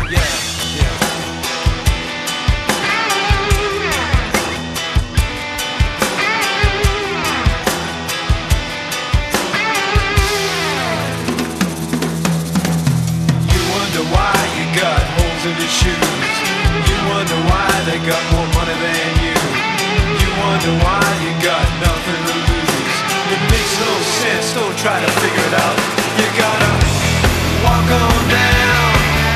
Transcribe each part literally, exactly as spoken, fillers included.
Yeah, yeah. You wonder why you got holes in your shoes. You wonder why they got more money than you. You wonder why you got nothing to lose. It makes no sense, don't try to figure it out. You gotta walk on down,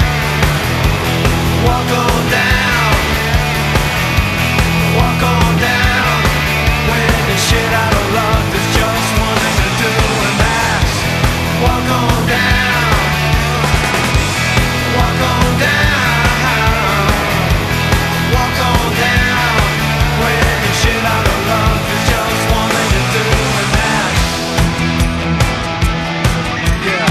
walk on down, walk on down. When you shit out of luck, there's just one thing to do, and that's walk on down, walk on down, walk on down. When you shit out of luck, there's just one thing to do, and that's yeah.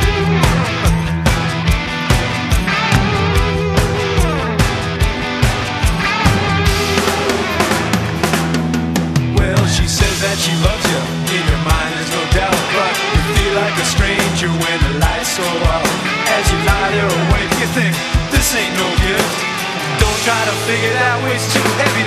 Well, she says that she loves you, in your mind there's no doubt, but you feel like a stranger when the lights go out. As you lie there awake, you think, this ain't no gift. Don't try to figure it out, it's too heavy